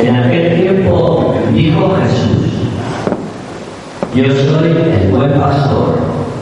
En aquel tiempo dijo Jesús: yo soy el buen pastor.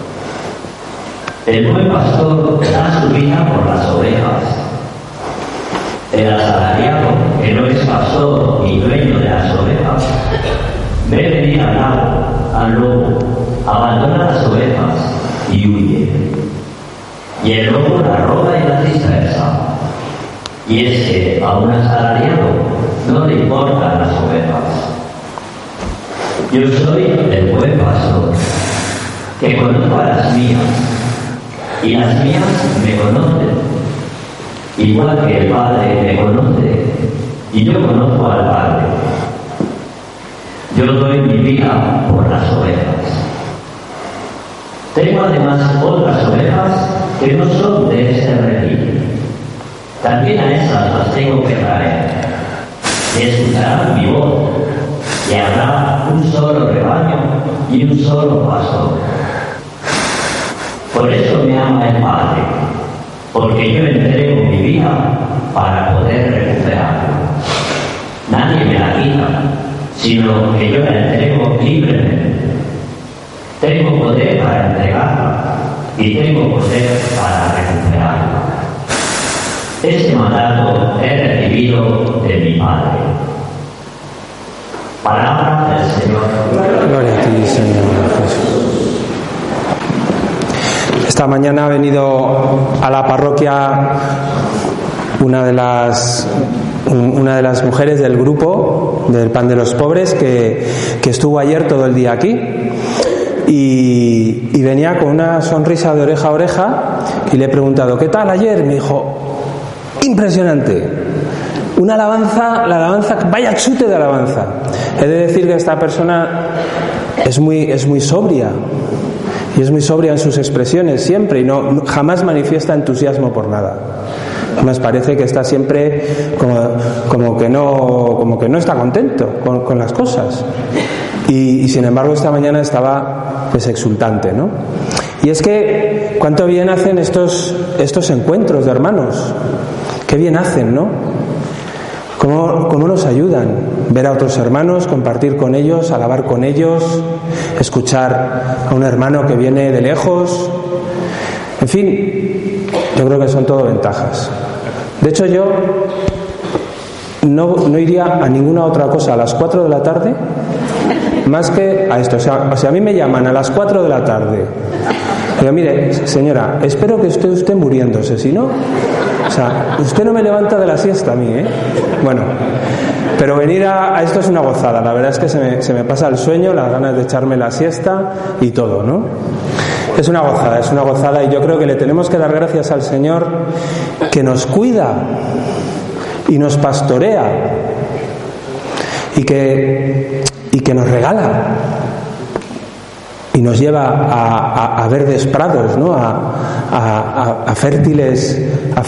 El buen pastor da su vida por las ovejas. El asalariado, que no es pastor ni dueño de las ovejas, ve venir al lobo, abandona las ovejas y huye. Y el lobo la roba y la dispersa. Y es que a un asalariado no le importan las ovejas. Yo soy el buen pastor, que conozco a las mías, y las mías me conocen, igual que el Padre me conoce, y yo conozco al Padre. Yo doy mi vida por las ovejas. Tengo además otras ovejas que no son de este redil. También a esas las tengo que traer. Y escucharán mi voz, y habrá un solo rebaño y un solo pastor. Por eso me ama el Padre, porque yo entrego mi vida para poder recuperarla. Nadie me la quita, sino que yo la entrego libremente. Tengo poder para entregarla y tengo poder para recuperarla. Este mandato he recibido de mi Padre. Palabra del Señor. Gloria a ti, Señor Jesús. Esta mañana ha venido a la parroquia una de las mujeres del grupo del Pan de los Pobres que estuvo ayer todo el día aquí y venía con una sonrisa de oreja a oreja y le he preguntado ¿qué tal ayer? Me dijo impresionante, una alabanza, la alabanza, vaya chute de alabanza. He de decir que esta persona es muy sobria. Y es muy sobria en sus expresiones siempre y jamás manifiesta entusiasmo por nada. Además parece que está siempre como que no está contento con las cosas. Y sin embargo esta mañana estaba pues exultante, ¿no? Y es que cuánto bien hacen estos encuentros de hermanos. Qué bien hacen, ¿no? ¿Cómo nos ayudan? Ver a otros hermanos, compartir con ellos, alabar con ellos, escuchar a un hermano que viene de lejos. En fin, yo creo que son todo ventajas. De hecho, yo no iría a ninguna otra cosa a las 4 de la tarde más que a esto. O sea, a mí me llaman a las 4 de la tarde. Digo, mire, señora, espero que esté muriéndose, si no... O sea, usted no me levanta de la siesta a mí, ¿eh? Bueno, pero venir a esto es una gozada. La verdad es que se me pasa el sueño, las ganas de echarme la siesta y todo, ¿no? Es una gozada y yo creo que le tenemos que dar gracias al Señor que nos cuida y nos pastorea y que nos regala y nos lleva a verdes prados, ¿no? A fértiles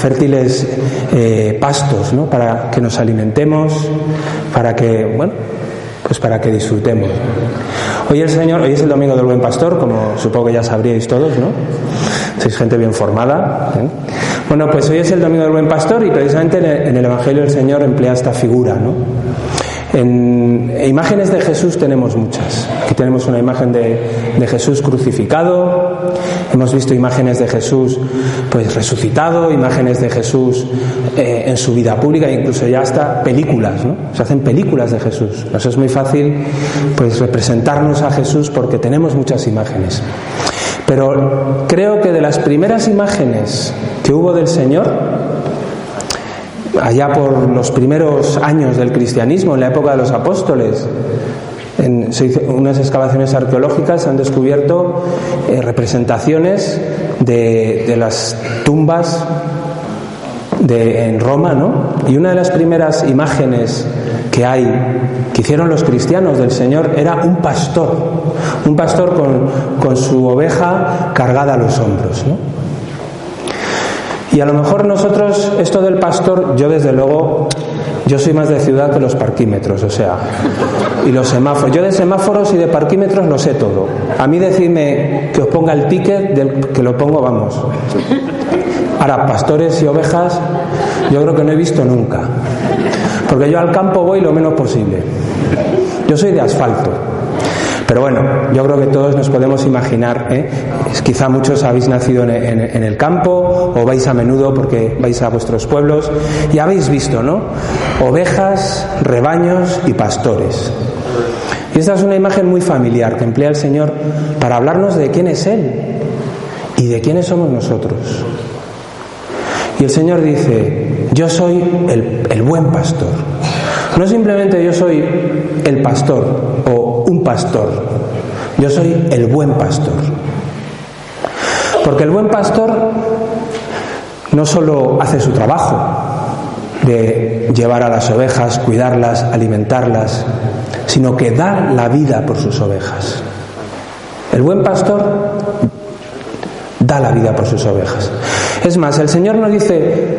pastos, ¿no? Para que nos alimentemos, para que disfrutemos. Hoy es el domingo del Buen Pastor, como supongo que ya sabríais todos, ¿no? Sois gente bien formada, ¿eh? Bueno, pues hoy es el domingo del Buen Pastor y precisamente en el Evangelio del Señor emplea esta figura, ¿no? En imágenes de Jesús tenemos muchas. Aquí tenemos una imagen de Jesús crucificado, hemos visto imágenes de Jesús pues resucitado, imágenes de Jesús en su vida pública, incluso ya hasta películas, ¿no? Se hacen películas de Jesús. Nos es muy fácil pues representarnos a Jesús porque tenemos muchas imágenes. Pero creo que de las primeras imágenes que hubo del Señor, allá por los primeros años del cristianismo, en la época de los apóstoles, se hizo unas excavaciones arqueológicas, se han descubierto representaciones de las tumbas en Roma, ¿no? Y una de las primeras imágenes que hicieron los cristianos del Señor era un pastor con su oveja cargada a los hombros, ¿no? Y a lo mejor nosotros, esto del pastor, yo desde luego, yo soy más de ciudad que los parquímetros, o sea, y los semáforos. Yo de semáforos y de parquímetros lo sé todo. A mí decidme que os ponga el ticket, que lo pongo, vamos. Ahora, pastores y ovejas, yo creo que no he visto nunca. porque yo al campo voy lo menos posible. Yo soy de asfalto. Pero bueno, yo creo que todos nos podemos imaginar, quizá muchos habéis nacido en el campo o vais a menudo porque vais a vuestros pueblos y habéis visto, ¿no? Ovejas, rebaños y pastores. Y esta es una imagen muy familiar que emplea el Señor para hablarnos de quién es Él y de quiénes somos nosotros. Y el Señor dice, yo soy el buen pastor. No simplemente yo soy el pastor o un pastor, yo soy el buen pastor. Porque el buen pastor no solo hace su trabajo de llevar a las ovejas, cuidarlas, alimentarlas, sino que da la vida por sus ovejas. El buen pastor da la vida por sus ovejas. Es más, el Señor no dice,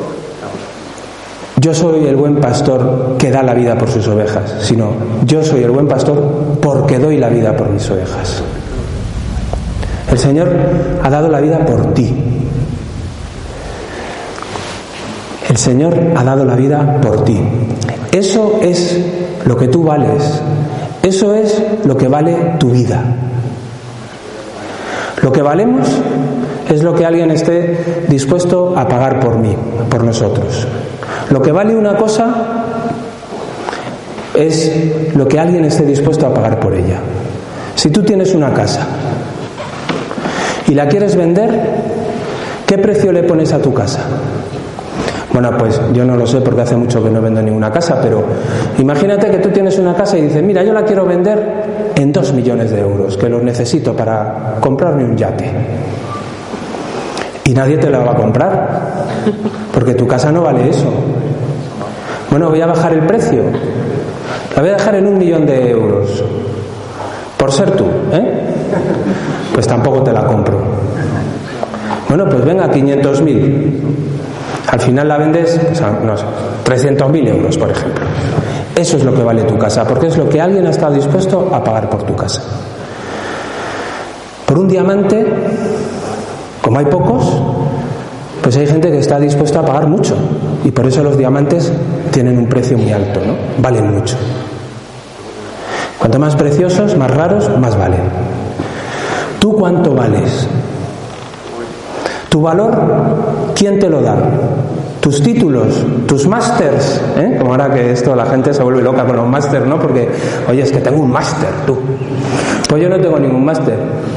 yo soy el buen pastor que da la vida por sus ovejas, sino yo soy el buen pastor porque doy la vida por mis ovejas. El Señor ha dado la vida por ti. El Señor ha dado la vida por ti. Eso es lo que tú vales. Eso es lo que vale tu vida. Lo que valemos es lo que alguien esté dispuesto a pagar por mí, por nosotros. Lo que vale una cosa es lo que alguien esté dispuesto a pagar por ella. Si tú tienes una casa y la quieres vender, ¿qué precio le pones a tu casa? Bueno, pues yo no lo sé porque hace mucho que no vendo ninguna casa, pero imagínate que tú tienes una casa y dices, mira, yo la quiero vender en 2 millones de euros, que los necesito para comprarme un yate. Y nadie te la va a comprar, porque tu casa no vale eso. Bueno, voy a bajar el precio. La voy a dejar en 1 millón de euros. Por ser tú, pues tampoco te la compro. Bueno, pues venga, 500.000. Al final la vendes, pues, no sé, 300.000 euros, por ejemplo. Eso es lo que vale tu casa, porque es lo que alguien ha estado dispuesto a pagar por tu casa. Por un diamante, como hay pocos, pues hay gente que está dispuesta a pagar mucho. Y por eso los diamantes tienen un precio muy alto, ¿no? Valen mucho. Cuanto más preciosos, más raros, más valen. ¿Tú cuánto vales? ¿Tu valor? ¿Quién te lo da? ¿Tus títulos? ¿Tus másters? Como ahora que esto la gente se vuelve loca con los másters, ¿no? Porque, oye, es que tengo un máster, tú. Pues yo no tengo ningún máster.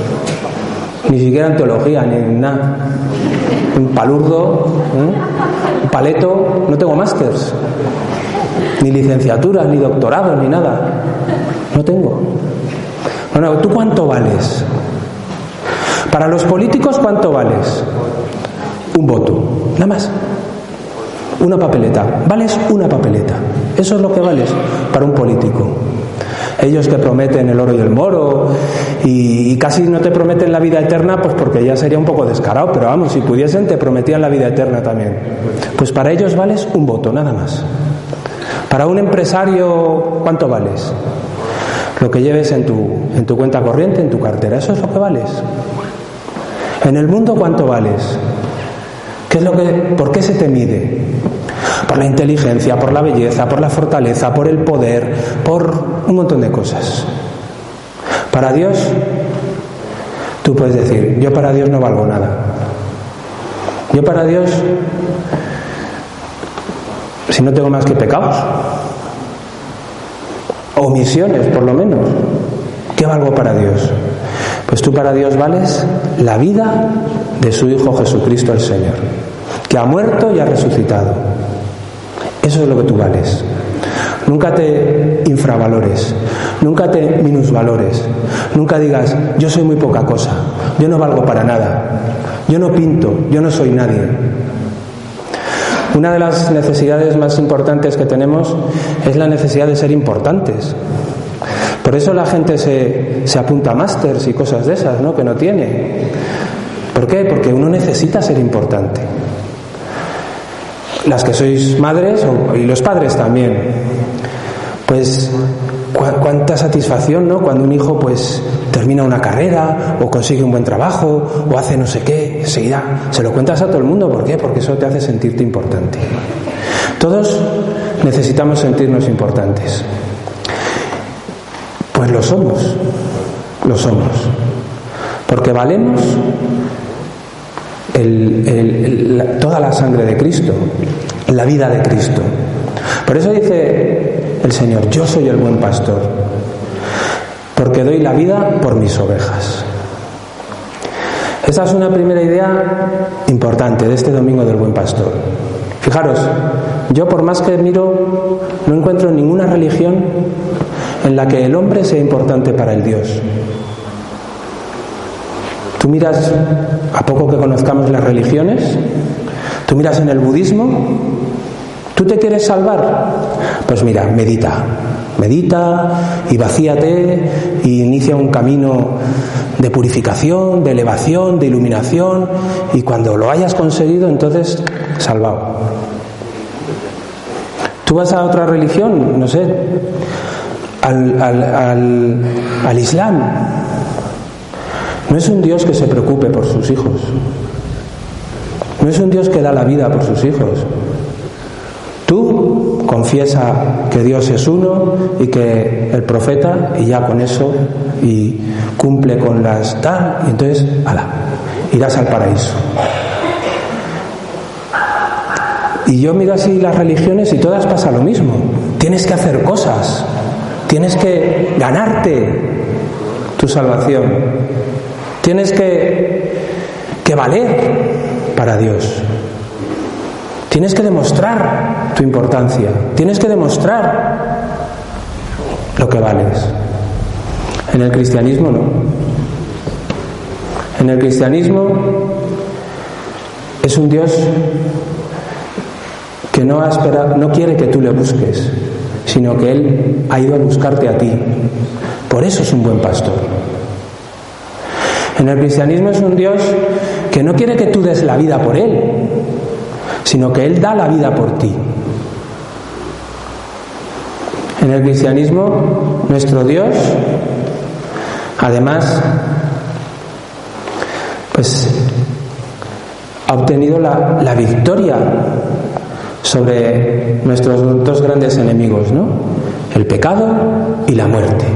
Ni siquiera en teología, ni en nada. Un palurdo, un paleto, no tengo másters. Ni licenciaturas, ni doctorados, ni nada. No tengo. Bueno, ¿tú cuánto vales? Para los políticos, ¿cuánto vales? Un voto, nada más. Una papeleta. Vales una papeleta. Eso es lo que vales para un político. Ellos te prometen el oro y el moro y casi no te prometen la vida eterna, pues porque ya sería un poco descarado, pero vamos, si pudiesen te prometían la vida eterna también. Pues para ellos vales un voto, nada más. Para un empresario, ¿cuánto vales? Lo que lleves en tu cuenta corriente, en tu cartera, eso es lo que vales. En el mundo, ¿cuánto vales? ¿Por qué se te mide? Por la inteligencia, por la belleza, por la fortaleza, por el poder, por un montón de cosas. Para Dios, tú puedes decir, yo para Dios no valgo nada. Yo para Dios, si no tengo más que pecados, omisiones por lo menos, ¿qué valgo para Dios? Pues tú para Dios vales la vida de su Hijo Jesucristo el Señor, que ha muerto y ha resucitado. Eso es lo que tú vales. Nunca te infravalores, nunca te minusvalores, nunca digas, yo soy muy poca cosa, yo no valgo para nada, yo no pinto, yo no soy nadie. Una de las necesidades más importantes que tenemos es la necesidad de ser importantes. Por eso la gente se apunta a másters y cosas de esas, ¿no? Que no tiene. ¿Por qué? Porque uno necesita ser importante. Las que sois madres, y los padres también, pues cuánta satisfacción, ¿no? Cuando un hijo pues termina una carrera o consigue un buen trabajo o hace no sé qué, enseguida se lo cuentas a todo el mundo. ¿Por qué? Porque eso te hace sentirte importante. Todos necesitamos sentirnos importantes. Pues lo somos, porque valemos toda la sangre de Cristo, la vida de Cristo. Por eso dice el Señor: yo soy el buen pastor, porque doy la vida por mis ovejas. Esa es una primera idea importante de este Domingo del Buen Pastor. Fijaros, yo por más que miro, no encuentro ninguna religión en la que el hombre sea importante para el Dios. Tú miras, a poco que conozcamos las religiones, tú miras en el budismo, ¿tú te quieres salvar? Pues mira, medita y vacíate y inicia un camino de purificación, de elevación, de iluminación, y cuando lo hayas conseguido, entonces salvado. Tú vas a otra religión, no sé, al Islam. No es un Dios que se preocupe por sus hijos. No es un Dios que da la vida por sus hijos. Tú confiesa que Dios es uno y que el profeta, y ya con eso, y cumple con las tal, y entonces, irás al paraíso. Y yo miro así las religiones y todas pasa lo mismo. Tienes que hacer cosas, tienes que ganarte tu salvación, tienes que valer para Dios. Tienes que demostrar tu importancia, tienes que demostrar lo que vales. En el cristianismo no. En el cristianismo es un Dios que no quiere que tú le busques, sino que Él ha ido a buscarte a ti. Por eso es un buen pastor. En el cristianismo es un Dios que no quiere que tú des la vida por Él, sino que Él da la vida por ti. En el cristianismo, nuestro Dios, además, pues ha obtenido la victoria sobre nuestros dos grandes enemigos, ¿no? El pecado y la muerte.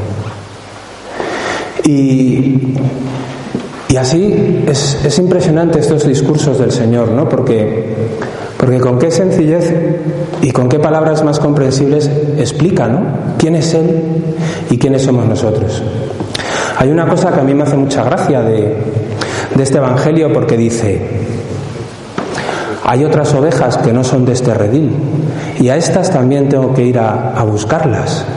Y así es impresionante estos discursos del Señor, ¿no? Porque con qué sencillez y con qué palabras más comprensibles explica, ¿no? Quién es Él y quiénes somos nosotros. Hay una cosa que a mí me hace mucha gracia de este Evangelio, porque dice: hay otras ovejas que no son de este redil, y a estas también tengo que ir a buscarlas.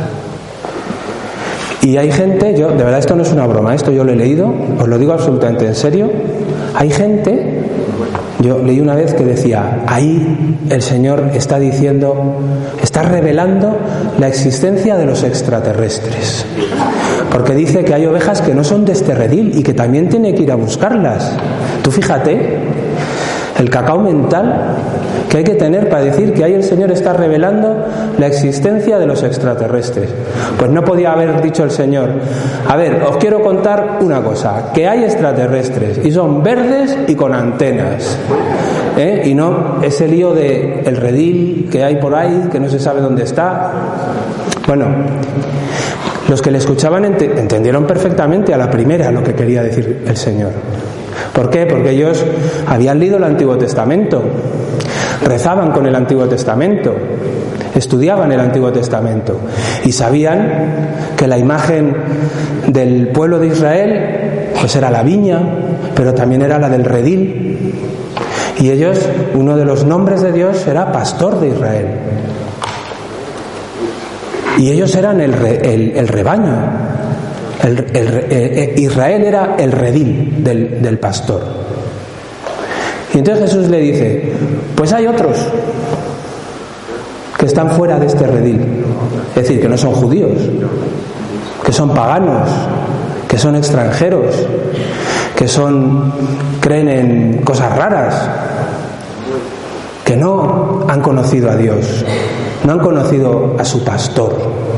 Y hay gente, de verdad esto no es una broma, esto yo lo he leído, os lo digo absolutamente en serio, hay gente, yo leí una vez que decía, ahí el Señor está revelando la existencia de los extraterrestres, porque dice que hay ovejas que no son de este redil y que también tiene que ir a buscarlas. Tú fíjate el cacao mental que hay que tener para decir que ahí el Señor está revelando la existencia de los extraterrestres. Pues no podía haber dicho el Señor: a ver, os quiero contar una cosa, que hay extraterrestres y son verdes y con antenas, y no ese lío de el redil que hay por ahí, que no se sabe dónde está. Bueno, los que le escuchaban entendieron perfectamente a la primera lo que quería decir el Señor. ¿Por qué? Porque ellos habían leído el Antiguo Testamento, rezaban con el Antiguo Testamento, estudiaban el Antiguo Testamento y sabían que la imagen del pueblo de Israel pues era la viña, pero también era la del redil. Y ellos, uno de los nombres de Dios era pastor de Israel. Y ellos eran el rebaño. Israel era el redil del pastor. Y entonces Jesús le dice: pues hay otros que están fuera de este redil, es decir, que no son judíos, que son paganos, que son extranjeros, que creen en cosas raras, que no han conocido a Dios, no han conocido a su pastor.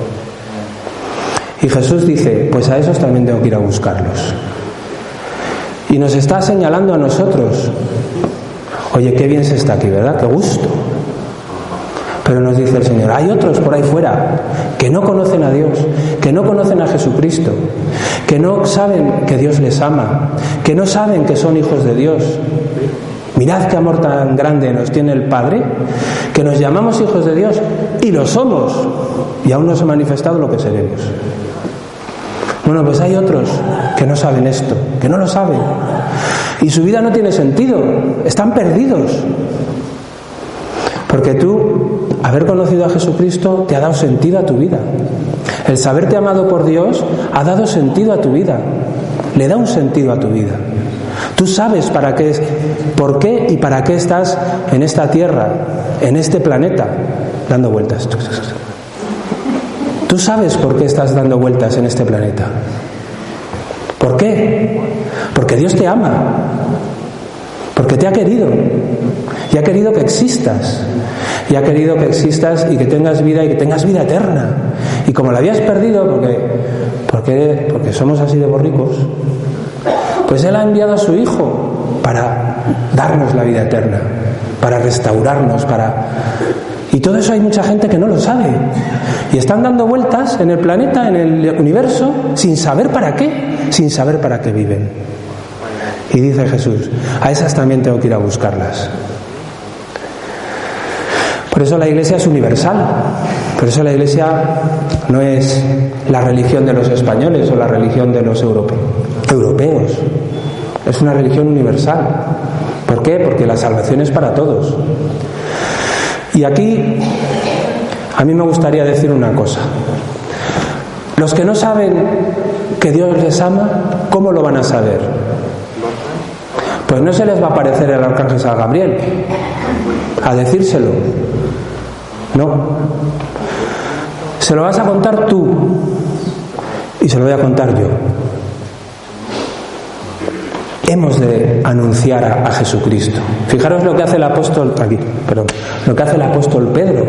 Y Jesús dice: pues a esos también tengo que ir a buscarlos. Y nos está señalando a nosotros: oye, qué bien se está aquí, ¿verdad? Qué gusto. Pero nos dice el Señor, hay otros por ahí fuera que no conocen a Dios, que no conocen a Jesucristo, que no saben que Dios les ama, que no saben que son hijos de Dios. Mirad qué amor tan grande nos tiene el Padre, que nos llamamos hijos de Dios, y lo somos, y aún no se ha manifestado lo que seremos. Bueno, pues hay otros que no saben esto, que no lo saben, y su vida no tiene sentido, están perdidos. Porque tú, haber conocido a Jesucristo, te ha dado sentido a tu vida. El saberte amado por Dios ha dado sentido a tu vida, le da un sentido a tu vida. Tú sabes para qué, por qué y para qué estás en esta tierra, en este planeta, dando vueltas. Tú sabes por qué estás dando vueltas en este planeta. ¿Por qué? Porque Dios te ama, porque te ha querido, y ha querido que existas, y ha querido que existas y que tengas vida, y que tengas vida eterna. Y como la habías perdido, porque somos así de borricos, pues Él ha enviado a su Hijo para darnos la vida eterna, para restaurarnos, Y todo eso hay mucha gente que no lo sabe. Y están dando vueltas en el planeta, en el universo, sin saber para qué viven. Y dice Jesús, a esas también tengo que ir a buscarlas. Por eso la Iglesia es universal. Por eso la Iglesia no es la religión de los españoles o la religión de los europeos. Es una religión universal. ¿Por qué? Porque la salvación es para todos. Y aquí a mí me gustaría decir una cosa. Los que no saben que Dios les ama, ¿cómo lo van a saber? Pues no se les va a aparecer el arcángel San Gabriel a decírselo. No. Se lo vas a contar tú y se lo voy a contar yo. Hemos de anunciar a Jesucristo. Fijaros lo que hace el apóstol lo que hace el apóstol Pedro.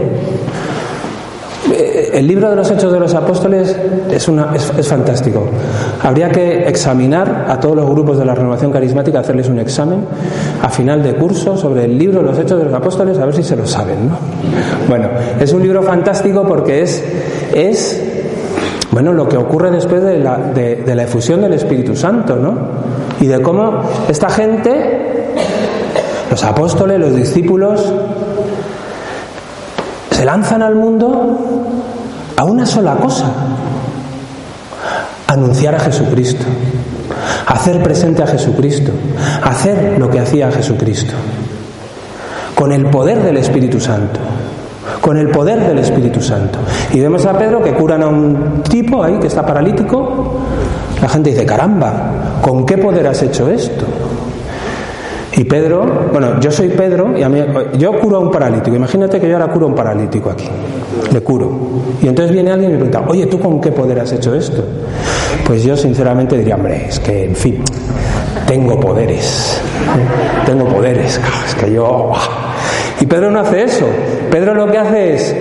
El libro de los Hechos de los Apóstoles es fantástico. Habría que examinar a todos los grupos de la Renovación Carismática, hacerles un examen a final de curso sobre el libro de los Hechos de los Apóstoles, a ver si se lo saben, ¿no? Bueno, es un libro fantástico porque es lo que ocurre después de la efusión del Espíritu Santo, ¿no? Y de cómo esta gente, los apóstoles, los discípulos, se lanzan al mundo a una sola cosa: anunciar a Jesucristo, hacer presente a Jesucristo, hacer lo que hacía Jesucristo, con el poder del Espíritu Santo. Con el poder del Espíritu Santo. Y vemos a Pedro que curan a un tipo ahí que está paralítico. La gente dice, caramba, ¿con qué poder has hecho esto? Y Pedro, yo soy Pedro y yo curo a un paralítico. Imagínate que yo ahora curo a un paralítico aquí. Le curo. Y entonces viene alguien y me pregunta, oye, ¿tú con qué poder has hecho esto? Pues yo sinceramente diría, hombre, es que, en fin, tengo poderes. Es que yo... Y Pedro no hace eso. Pedro lo que hace es,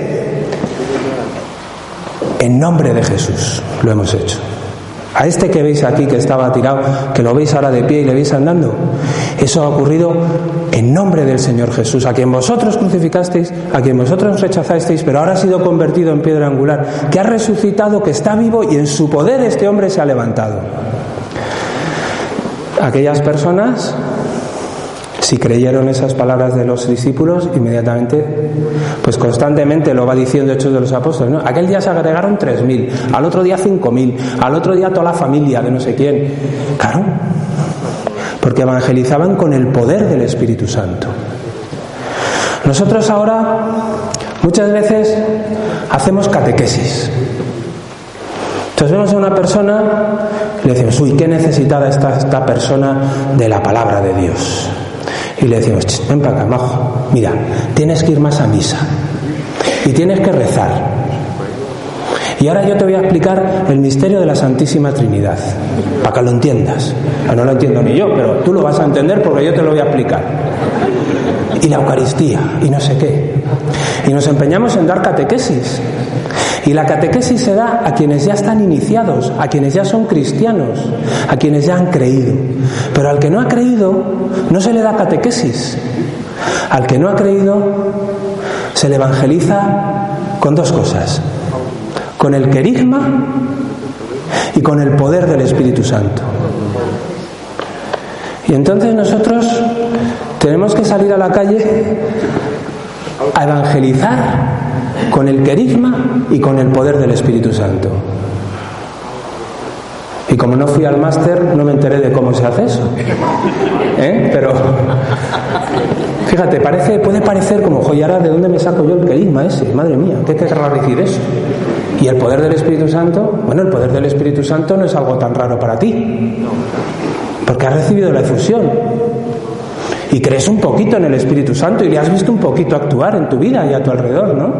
en nombre de Jesús, lo hemos hecho. A este que veis aquí que estaba tirado, que lo veis ahora de pie y le veis andando, eso ha ocurrido en nombre del Señor Jesús, a quien vosotros crucificasteis, a quien vosotros rechazasteis, pero ahora ha sido convertido en piedra angular, que ha resucitado, que está vivo y en su poder este hombre se ha levantado. Aquellas personas, si creyeron esas palabras de los discípulos, inmediatamente, pues constantemente lo va diciendo Hechos de los Apóstoles, ¿no? Aquel día se agregaron 3.000, al otro día 5.000, al otro día toda la familia de no sé quién. Claro, porque evangelizaban con el poder del Espíritu Santo. Nosotros ahora muchas veces hacemos catequesis. Entonces vemos a una persona y le decimos, uy, qué necesitada está esta persona de la palabra de Dios. Y le decimos, ven para acá, majo, mira, tienes que ir más a misa y tienes que rezar. Y ahora yo te voy a explicar el misterio de la Santísima Trinidad, para que lo entiendas. No lo entiendo ni yo, pero tú lo vas a entender porque yo te lo voy a explicar. Y la Eucaristía, y no sé qué. Y nos empeñamos en dar catequesis. Y la catequesis se da a quienes ya están iniciados, a quienes ya son cristianos, a quienes ya han creído. Pero al que no ha creído, no se le da catequesis. Al que no ha creído, se le evangeliza con dos cosas: con el querigma y con el poder del Espíritu Santo. Y entonces nosotros tenemos que salir a la calle a evangelizar con el querigma y con el poder del Espíritu Santo. Y como no fui al máster, no me enteré de cómo se hace eso. Pero fíjate, puede parecer como, ¿y ahora de dónde me saco yo el querigma ese? Madre mía, ¿qué querrá decir eso? Y el poder del Espíritu Santo, bueno, el poder del Espíritu Santo no es algo tan raro para ti, porque has recibido la efusión y crees un poquito en el Espíritu Santo y le has visto un poquito actuar en tu vida y a tu alrededor, ¿no?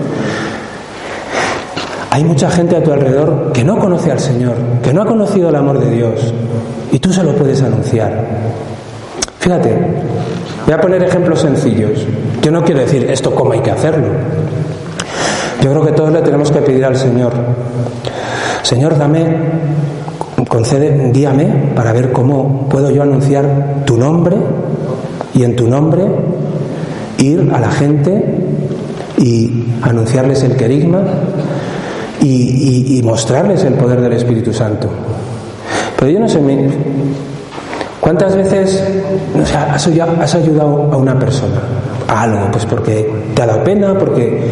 Hay mucha gente a tu alrededor que no conoce al Señor, que no ha conocido el amor de Dios, y tú se lo puedes anunciar. Fíjate, voy a poner ejemplos sencillos. Yo no quiero decir esto cómo hay que hacerlo. Yo creo que todos le tenemos que pedir al Señor: Señor, guíame para ver cómo puedo yo anunciar tu nombre, y en tu nombre ir a la gente y anunciarles el querigma y mostrarles el poder del Espíritu Santo. Pero yo no sé, ¿cuántas veces has ayudado a una persona a algo? Pues porque te ha dado pena, porque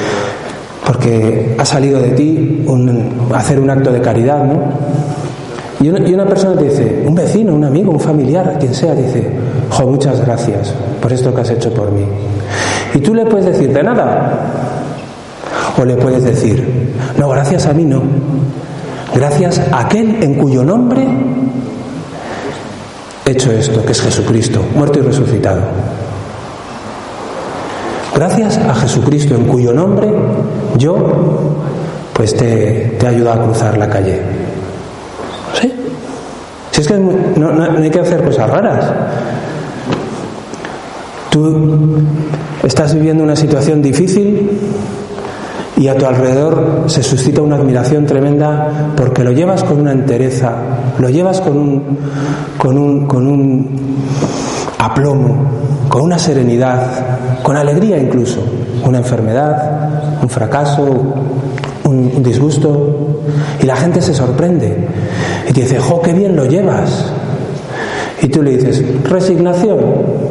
ha salido de ti hacer un acto de caridad, ¿no? Y una persona te dice, un vecino, un amigo, un familiar, quien sea, dice: muchas gracias por esto que has hecho por mí. Y tú le puedes decir: de nada. O le puedes decir: no, gracias a mí no. Gracias a aquel en cuyo nombre he hecho esto, que es Jesucristo, muerto y resucitado. Gracias a Jesucristo en cuyo nombre yo pues te he ayudado a cruzar la calle. ¿Sí? Si es que no hay que hacer cosas raras. Tú estás viviendo una situación difícil y a tu alrededor se suscita una admiración tremenda porque lo llevas con una entereza, lo llevas con un aplomo, con una serenidad, con alegría incluso. Una enfermedad, un fracaso, un disgusto, y la gente se sorprende y te dice: qué bien lo llevas. Y tú le dices: resignación.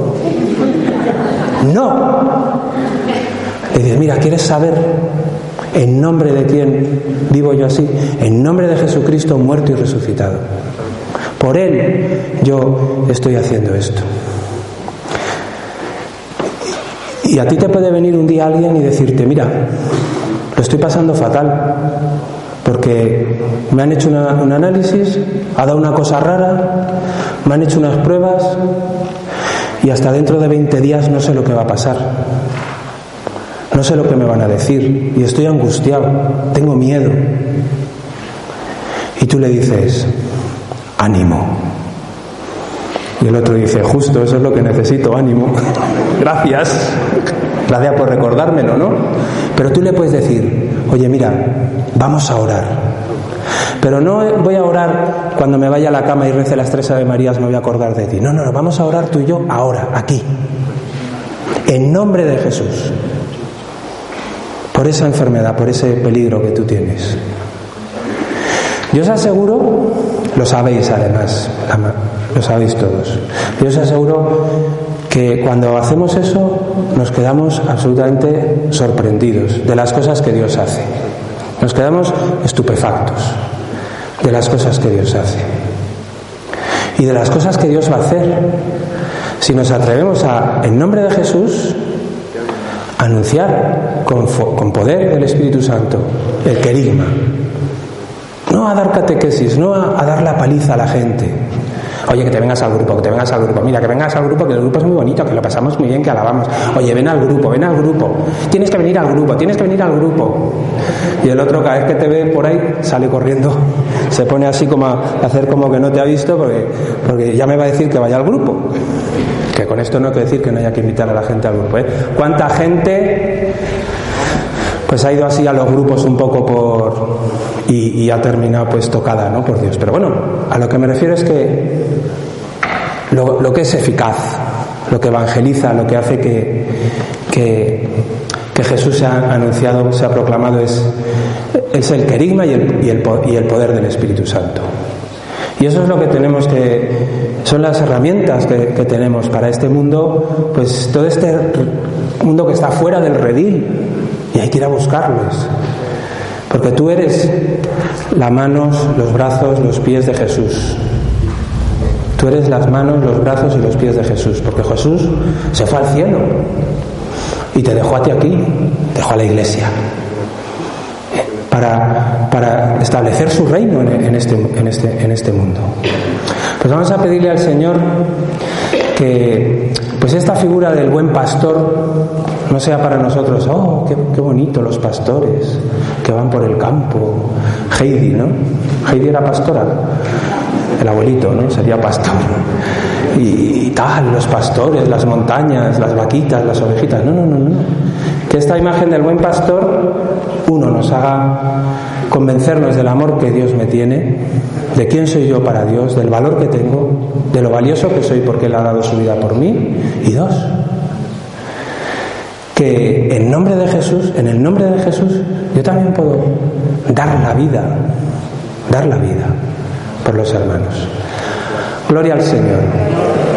No. Le dices: mira, ¿quieres saber en nombre de quién vivo yo así? En nombre de Jesucristo muerto y resucitado. Por Él yo estoy haciendo esto. Y a ti te puede venir un día alguien y decirte: mira, lo estoy pasando fatal, porque me han hecho un análisis, ha dado una cosa rara, me han hecho unas pruebas y hasta dentro de 20 días no sé lo que va a pasar. No sé lo que me van a decir y estoy angustiado, tengo miedo. Y tú le dices: ánimo. Y el otro dice: justo, eso es lo que necesito, ánimo. Gracias por recordármelo, ¿no? Pero tú le puedes decir: oye, mira, vamos a orar. Pero no voy a orar cuando me vaya a la cama y rece las 3 Ave Marías, me voy a acordar de ti. No, vamos a orar tú y yo ahora, aquí. En nombre de Jesús. Por esa enfermedad, por ese peligro que tú tienes. Yo os aseguro, lo sabéis además, lo sabéis todos, yo os aseguro que cuando hacemos eso nos quedamos absolutamente sorprendidos de las cosas que Dios hace. Nos quedamos estupefactos de las cosas que Dios hace y de las cosas que Dios va a hacer si nos atrevemos en nombre de Jesús, anunciar con poder del Espíritu Santo el querigma. No a dar catequesis, no a dar la paliza a la gente. Oye, que te vengas al grupo, mira, que vengas al grupo, que el grupo es muy bonito, que lo pasamos muy bien, que alabamos. Oye, ven al grupo, tienes que venir al grupo. Y el otro, cada vez que te ve por ahí, sale corriendo, se pone así como a hacer como que no te ha visto, porque ya me va a decir que vaya al grupo. Que con esto no quiero decir que no haya que invitar a la gente al grupo, ¿eh? ¿Cuánta gente pues ha ido así a los grupos un poco y ha terminado pues tocada, ¿no? Por Dios. Pero bueno, a lo que me refiero es que lo que es eficaz, lo que evangeliza, lo que hace que que Jesús se ha anunciado, se ha proclamado, es el querigma y el poder del Espíritu Santo. Y eso es lo que tenemos son las herramientas que tenemos para este mundo, pues todo este mundo que está fuera del redil, y hay que ir a buscarlos. Porque tú eres las manos, los brazos, los pies de Jesús. Tú eres las manos, los brazos y los pies de Jesús, porque Jesús se fue al cielo y te dejó a ti aquí, dejó a la iglesia para establecer su reino en este mundo. Pues vamos a pedirle al Señor que pues esta figura del buen pastor no sea para nosotros, oh, qué bonito los pastores que van por el campo. Heidi, ¿no? Heidi era pastora, el abuelito, ¿no? Sería pastor. Y tal, los pastores, las montañas, las vaquitas, las ovejitas. No. Que esta imagen del buen pastor, uno, nos haga convencernos del amor que Dios me tiene, de quién soy yo para Dios, del valor que tengo, de lo valioso que soy porque Él ha dado su vida por mí. Y dos, que en el nombre de Jesús, yo también puedo dar la vida por los hermanos. Gloria al Señor.